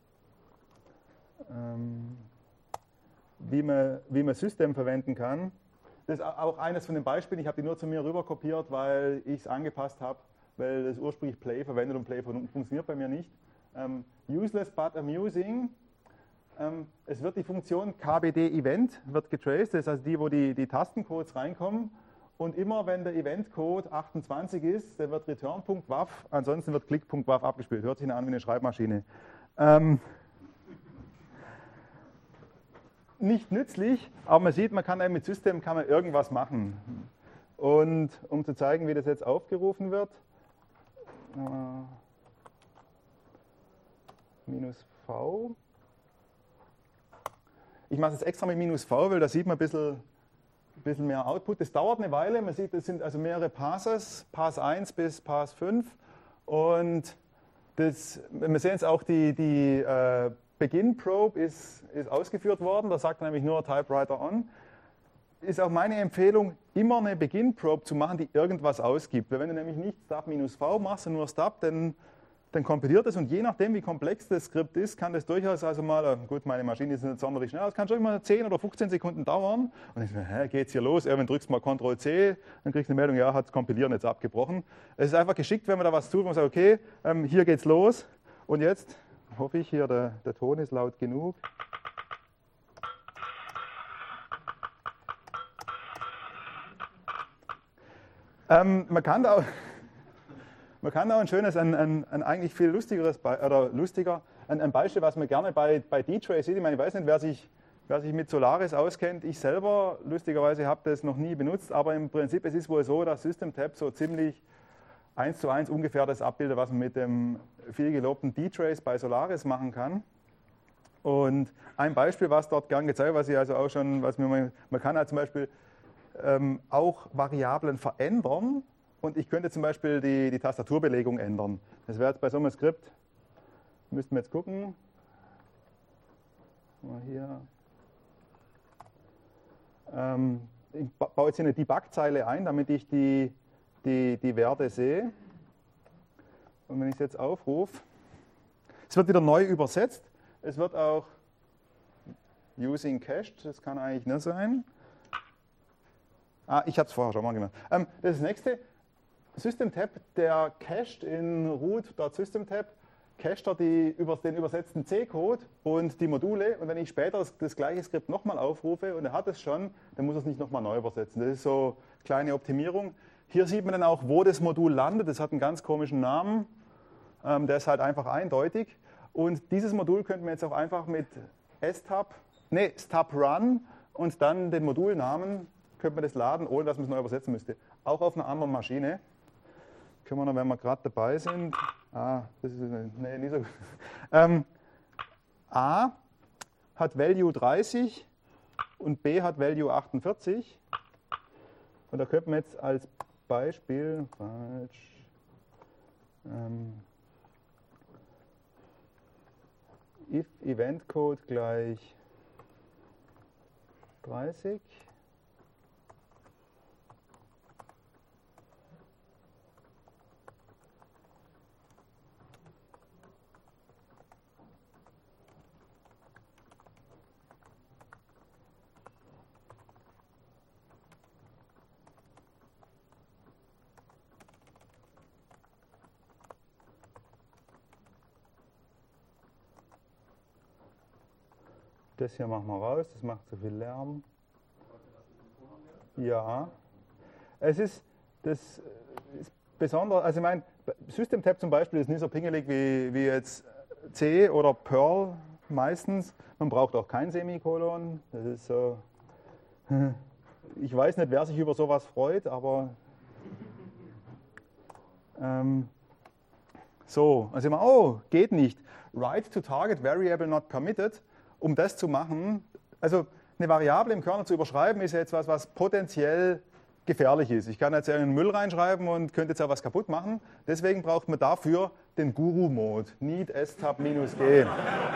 ähm, wie man, wie man System verwenden kann. Das ist auch eines von den Beispielen, ich habe die nur zu mir rüber kopiert, weil ich es angepasst habe, weil das ursprünglich Play verwendet und Play funktioniert bei mir nicht. Ähm, useless but amusing. Ähm, es wird die Funktion K B D Event wird getraced, das ist also die, wo die, die Tastencodes reinkommen. Und immer wenn der Eventcode achtundzwanzig ist, dann wird return.wav, ansonsten wird click.wav abgespielt. Hört sich an wie eine Schreibmaschine. Ähm, nicht nützlich, aber man sieht, man kann mit System kann man irgendwas machen. Und um zu zeigen, wie das jetzt aufgerufen wird, äh, minus V. Ich mache es jetzt extra mit minus V, weil da sieht man ein bisschen, ein bisschen mehr Output. Das dauert eine Weile, man sieht, das sind also mehrere Passes, Pass eins bis Pass fünf. Und das, wir sehen jetzt auch die, die äh, Begin Probe ist, ist ausgeführt worden, da sagt er nämlich nur Typewriter on. Ist auch meine Empfehlung, immer eine Begin Probe zu machen, die irgendwas ausgibt. Weil wenn du nämlich nicht Stub-V machst und nur Stub, dann, dann kompiliert es und je nachdem, wie komplex das Skript ist, kann das durchaus also mal, gut, meine Maschine ist nicht sonderlich schnell, es kann schon immer zehn oder fünfzehn Sekunden dauern. Und ich so, hä, geht's hier los? Irgendwann drückst du mal Control C, dann kriegst du eine Meldung, ja, hat das Kompilieren jetzt abgebrochen. Es ist einfach geschickt, wenn man da was tut, wo man sagt, okay, ähm, hier geht's los und jetzt hoffe ich, hier der, der Ton ist laut genug. Ähm, man kann da auch, man kann da auch ein schönes, ein, ein, ein eigentlich viel lustigeres, Be oder lustiger, ein, ein Beispiel, was man gerne bei, bei D-Tray sieht. Ich meine, ich weiß nicht, wer sich, wer sich mit Solaris auskennt. Ich selber, lustigerweise, habe das noch nie benutzt, aber im Prinzip es ist wohl so, dass SystemTab so ziemlich eins zu eins ungefähr das abbildet, was man mit dem viel gelobten D-Trace bei Solaris machen kann. Und ein Beispiel, was dort gern gezeigt wird, was ich also auch schon, was mir mal, man kann halt zum Beispiel ähm, auch Variablen verändern und ich könnte zum Beispiel die, die Tastaturbelegung ändern. Das wäre jetzt bei so einem Skript, müssten wir jetzt gucken. Mal hier. Ähm, ich baue jetzt hier eine Debug-Zeile ein, damit ich die Die, die Werte sehe. Und wenn ich es jetzt aufrufe, es wird wieder neu übersetzt. Es wird auch using cached, das kann eigentlich nicht sein. Ah, ich habe es vorher schon mal gemacht. Ähm, das nächste, SystemTab, der cached in root.systemtab, cached er die, über, den übersetzten C-Code und die Module. Und wenn ich später das, das gleiche Skript nochmal aufrufe und er hat es schon, dann muss er es nicht nochmal neu übersetzen. Das ist so eine kleine Optimierung. Hier sieht man dann auch, wo das Modul landet. Das hat einen ganz komischen Namen. Ähm, der ist halt einfach eindeutig. Und dieses Modul könnten wir jetzt auch einfach mit stub, nee, stub-run und dann den Modulnamen, könnte man das laden, ohne dass man es neu übersetzen müsste. Auch auf einer anderen Maschine. Können wir noch, wenn wir gerade dabei sind. Ah, das ist nee, nicht so gut. Ähm, A hat Value dreißig und B hat Value achtundvierzig. Und da könnte man jetzt als Beispiel, falsch, ähm, if Event Code gleich dreißig. Das hier machen wir raus, das macht zu viel Lärm. Ja, es ist, das ist besonders, also ich meine, SystemTap zum Beispiel ist nicht so pingelig wie, wie jetzt C oder Perl meistens. Man braucht auch kein Semikolon. Das ist so, ich weiß nicht, wer sich über sowas freut, aber ähm, so, also immer, oh, geht nicht. Write to target variable not permitted. Um das zu machen, also eine Variable im Kernel zu überschreiben, ist ja jetzt was, was potenziell gefährlich ist. Ich kann jetzt ja in den Müll reinschreiben und könnte jetzt ja was kaputt machen. Deswegen braucht man dafür den Guru-Mode. Need stab-g.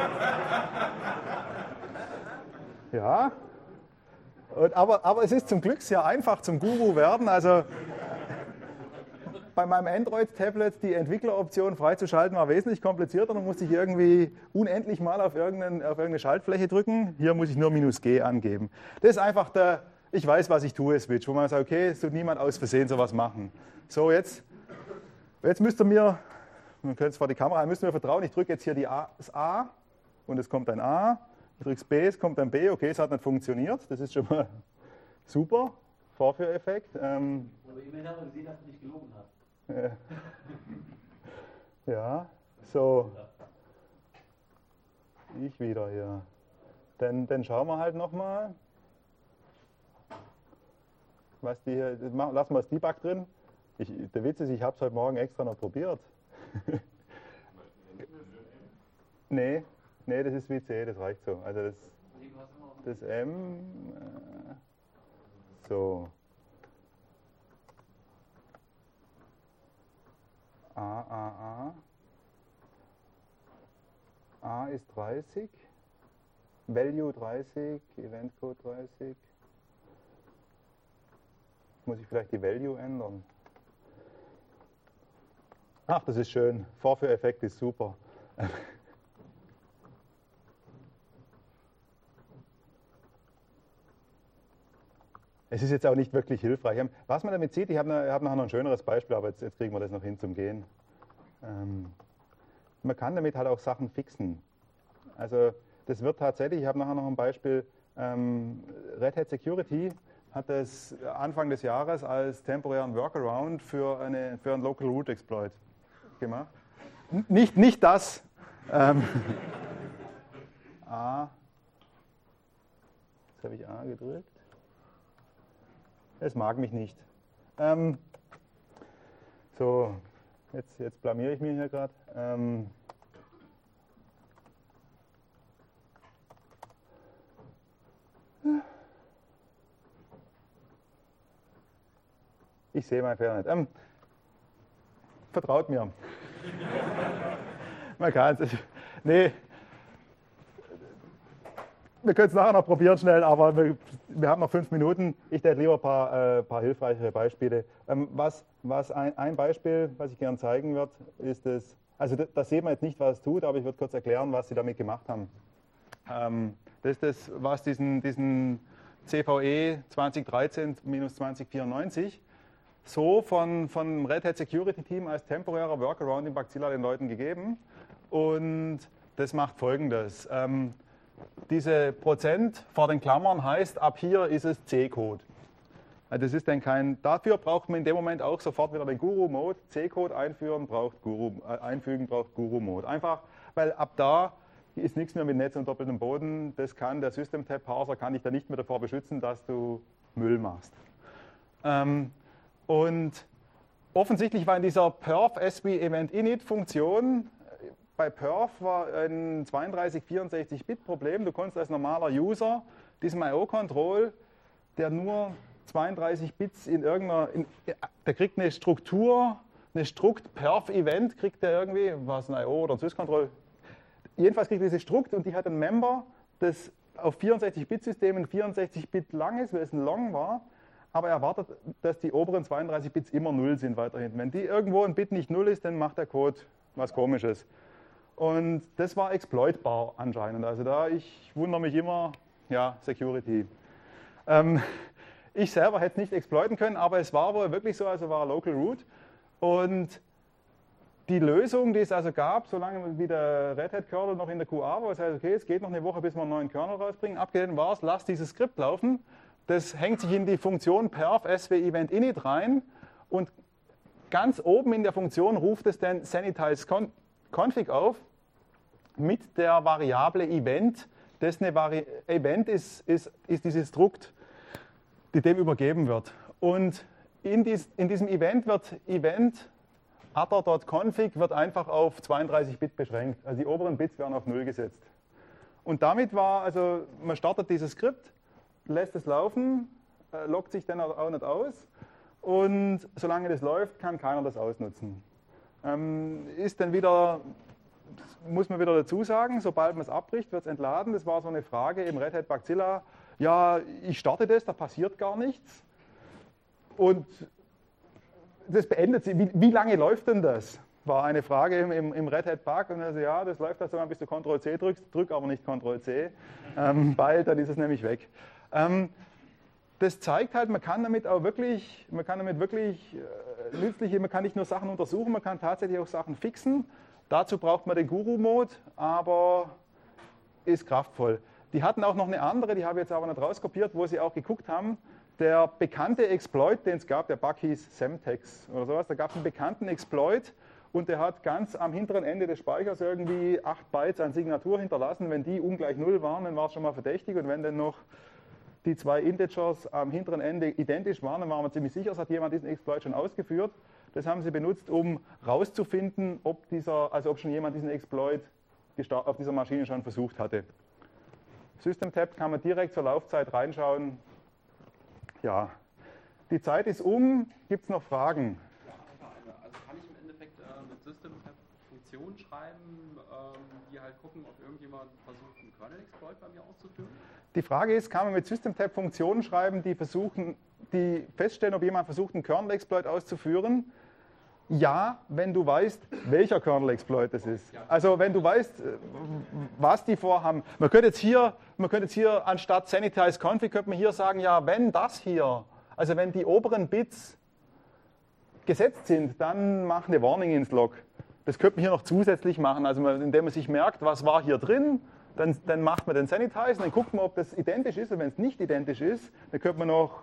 Ja, und, aber, aber es ist zum Glück sehr einfach zum Guru werden. Also bei meinem Android-Tablet die Entwickleroption freizuschalten war wesentlich komplizierter. Da musste ich irgendwie unendlich mal auf, irgendein, auf irgendeine Schaltfläche drücken. Hier muss ich nur minus G angeben. Das ist einfach der Ich weiß, was ich tue, Switch, wo man sagt, okay, es tut niemand aus Versehen sowas machen. So, jetzt, jetzt müsst ihr mir, man könnte es vor die Kamera, müsst ihr mir vertrauen, ich drücke jetzt hier die A, das A und es kommt ein A. Ich drücke das B, es kommt ein B. Okay, es hat nicht funktioniert. Das ist schon mal super. Vorführeffekt. Ähm, Aber immerhin hat man gesehen, dass du nicht gelogen hast. Ja, so. Ich wieder hier. Dann, dann schauen wir halt nochmal. Was die hier, lassen wir das Debug drin. Ich, der Witz ist, ich habe es heute Morgen extra noch probiert. nee, nee, das ist wie C, das reicht so. Also das, das M, äh, so. A, A, A. A ist dreißig. Value dreißig, Event Code dreißig. Muss ich vielleicht die Value ändern? Ach, das ist schön. Vorführeffekt ist super. Es ist jetzt auch nicht wirklich hilfreich. Was man damit sieht, ich habe hab nachher noch ein schöneres Beispiel, aber jetzt, jetzt kriegen wir das noch hin zum Gehen. Ähm, man kann damit halt auch Sachen fixen. Also das wird tatsächlich, ich habe nachher noch ein Beispiel, ähm, Red Hat Security hat das Anfang des Jahres als temporären Workaround für, eine, für einen Local Root Exploit gemacht. N nicht, nicht das. Ähm, A. Jetzt habe ich A gedrückt. Es mag mich nicht. Ähm, so, jetzt, jetzt blamiere ich mich hier gerade. Ähm, ich sehe meinen Fehler nicht. Ähm, vertraut mir. Man kann es. Nee. Wir können es nachher noch probieren schnell, aber wir, wir haben noch fünf Minuten. Ich hätte lieber ein paar, äh, paar hilfreichere Beispiele. Ähm, was was ein, ein Beispiel, was ich gerne zeigen würde, ist das, also das, das sieht man jetzt nicht, was es tut, aber ich würde kurz erklären, was Sie damit gemacht haben. Ähm, das ist das, was diesen, diesen C V E zwanzig dreizehn zwanzig vierundneunzig so von, von Red Hat Security Team als temporärer Workaround in Bugzilla den Leuten gegeben. Und das macht Folgendes. Ähm, Diese Prozent vor den Klammern heißt, ab hier ist es C-Code. Also das ist dann kein, dafür braucht man in dem Moment auch sofort wieder den Guru-Mode. C-Code einführen braucht Guru, äh, einfügen braucht Guru-Mode. Einfach, weil ab da ist nichts mehr mit Netz und doppeltem Boden. Das kann der System-Tab-Parser, kann dich da nicht mehr davor beschützen, dass du Müll machst. Ähm, und offensichtlich war in dieser perf S V Event Init Funktion, bei Perf war ein zweiunddreißig, vierundsechzig Bit Problem. Du konntest als normaler User diesem I O-Control, der nur zweiunddreißig Bits in irgendeiner, in, der kriegt eine Struktur, eine Strukt perf Event, kriegt der irgendwie, was ein I O oder ein Syscontrol. Jedenfalls kriegt er diese Strukt und die hat ein Member, das auf vierundsechzig Bit Systemen vierundsechzig Bit lang ist, weil es ein Long war, aber er erwartet, dass die oberen zweiunddreißig Bits immer null sind weiterhin. Wenn die irgendwo ein Bit nicht null ist, dann macht der Code was Komisches. Und das war exploitbar anscheinend. Also da, ich wundere mich immer, ja, Security. Ähm, ich selber hätte es nicht exploiten können, aber es war wohl wirklich so, also war Local Root. Und die Lösung, die es also gab, solange wie der Red Hat Kernel noch in der Q A war, das heißt, okay, es geht noch eine Woche, bis wir einen neuen Kernel rausbringen, abgeleitet war es, lasst dieses Skript laufen, das hängt sich in die Funktion perf sw event init rein und ganz oben in der Funktion ruft es dann sanitize config auf mit der Variable Event, das eine Vari Event ist, ist, ist dieses Strukt, die dem übergeben wird. Und in, dies, in diesem Event wird Event other.config wird einfach auf zweiunddreißig Bit beschränkt. Also die oberen Bits werden auf null gesetzt. Und damit war, also man startet dieses Skript, lässt es laufen, äh, loggt sich dann auch nicht aus und solange das läuft, kann keiner das ausnutzen. Ähm, ist dann wieder, muss man wieder dazu sagen, sobald man es abbricht, wird es entladen. Das war so eine Frage im Red Hat Bugzilla. Ja, ich starte das, da passiert gar nichts. Und das beendet sich. Wie, wie lange läuft denn das? War eine Frage im, im, im Red Hat Bug. Und also, ja, das läuft halt so, bis du Control C drückst. Drück aber nicht Control C, ähm, weil dann ist es nämlich weg. Ähm, das zeigt halt, man kann damit auch wirklich, man kann damit wirklich äh, nützliche, man kann nicht nur Sachen untersuchen, man kann tatsächlich auch Sachen fixen. Dazu braucht man den Guru-Mode, aber ist kraftvoll. Die hatten auch noch eine andere, die habe ich jetzt aber nicht rauskopiert, wo sie auch geguckt haben. Der bekannte Exploit, den es gab, der Bug hieß Semtex oder sowas, da gab es einen bekannten Exploit und der hat ganz am hinteren Ende des Speichers irgendwie acht Bytes an Signatur hinterlassen. Wenn die ungleich null waren, dann war es schon mal verdächtig und wenn dann noch die zwei Integers am hinteren Ende identisch waren, dann waren wir ziemlich sicher, es hat jemand diesen Exploit schon ausgeführt. Das haben sie benutzt, um herauszufinden, ob, dieser, also ob schon jemand diesen Exploit auf dieser Maschine schon versucht hatte. System-Tab kann man direkt zur Laufzeit reinschauen. Ja, die Zeit ist um. Gibt es noch Fragen? Ja, also kann ich im Endeffekt äh, mit System-Tab Funktionen schreiben, ähm, die halt gucken, ob irgendjemand versucht, einen Kernel-Exploit bei mir auszuführen? Die Frage ist, kann man mit System-Tab Funktionen schreiben, die versuchen, die feststellen, ob jemand versucht, einen Kernel-Exploit auszuführen? Ja, wenn du weißt, welcher Kernel-Exploit das ist. Also wenn du weißt, was die vorhaben. Man könnte jetzt hier, man könnte jetzt hier anstatt sanitize config, könnte man hier sagen, ja, wenn das hier, also wenn die oberen Bits gesetzt sind, dann mach eine Warning ins Log. Das könnte man hier noch zusätzlich machen, also indem man sich merkt, was war hier drin, dann, dann macht man den sanitize, dann guckt man, ob das identisch ist, und wenn es nicht identisch ist, dann könnte man noch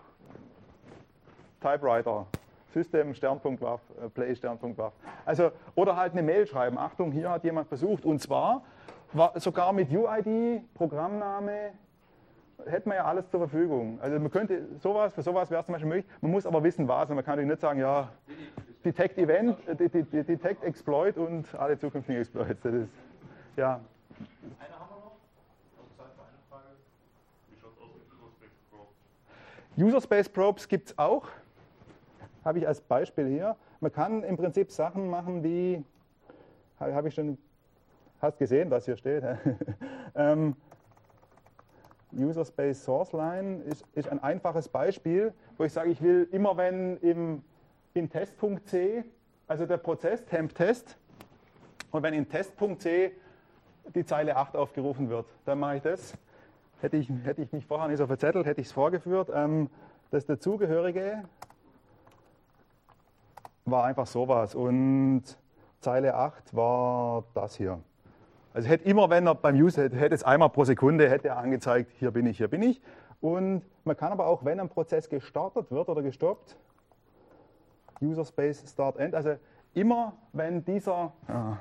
Typewriter System, Sternpunkt, Waff, Play, Sternpunkt, Waff. Also, oder halt eine Mail schreiben. Achtung, hier hat jemand versucht. Und zwar war sogar mit U I D, Programmname, hätte man ja alles zur Verfügung. Also man könnte sowas, für sowas wäre es zum Beispiel möglich. Man muss aber wissen, was. Und man kann natürlich nicht sagen, ja, Detect Event, Detect Exploit und alle zukünftigen Exploits. Das ist, ja. Eine haben wir noch. Zeit für eine Frage. Wie schaut es aus mit User Space Probes? User Space Probes gibt es auch. Habe ich als Beispiel hier. Man kann im Prinzip Sachen machen, wie, habe ich schon, hast gesehen, was hier steht. ähm, User Space Source Line ist, ist ein einfaches Beispiel, wo ich sage, ich will immer, wenn im, in Test.c, also der Prozess temp test, und wenn in Test.c die Zeile acht aufgerufen wird, dann mache ich das. Hätte ich, hätte ich mich vorher nicht so verzettelt, hätte ich es vorgeführt. Ähm, das dazugehörige war einfach sowas und Zeile acht war das hier. Also hätte immer, wenn er beim User hätte, hätte es einmal pro Sekunde, hätte er angezeigt, hier bin ich, hier bin ich. Und man kann aber auch, wenn ein Prozess gestartet wird oder gestoppt, User Space Start End, also immer wenn dieser, ah,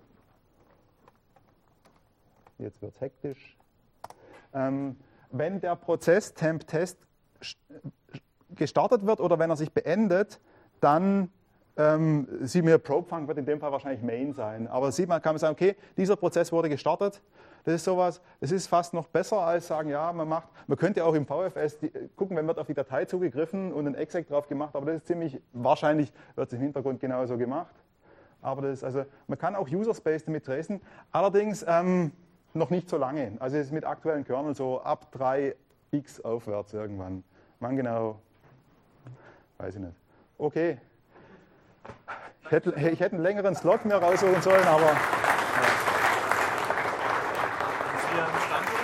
jetzt wird es hektisch, ähm, wenn der Prozess temp test gestartet wird oder wenn er sich beendet, dann Ähm, sieht mir Probe-Func wird in dem Fall wahrscheinlich Main sein. Aber sieht man, kann man sagen, okay, dieser Prozess wurde gestartet. Das ist sowas, das ist fast noch besser als sagen, ja, man macht, man könnte auch im V F S die, gucken, wenn wird auf die Datei zugegriffen und ein exec drauf gemacht, aber das ist ziemlich, wahrscheinlich wird es im Hintergrund genauso gemacht. Aber das ist, also, man kann auch User Space damit tracen, allerdings ähm, noch nicht so lange. Also es ist mit aktuellen Kernel so ab drei x aufwärts irgendwann. Wann genau, weiß ich nicht. Okay. Ich hätte, ich hätte einen längeren Slot mir raussuchen sollen, aber... Ja.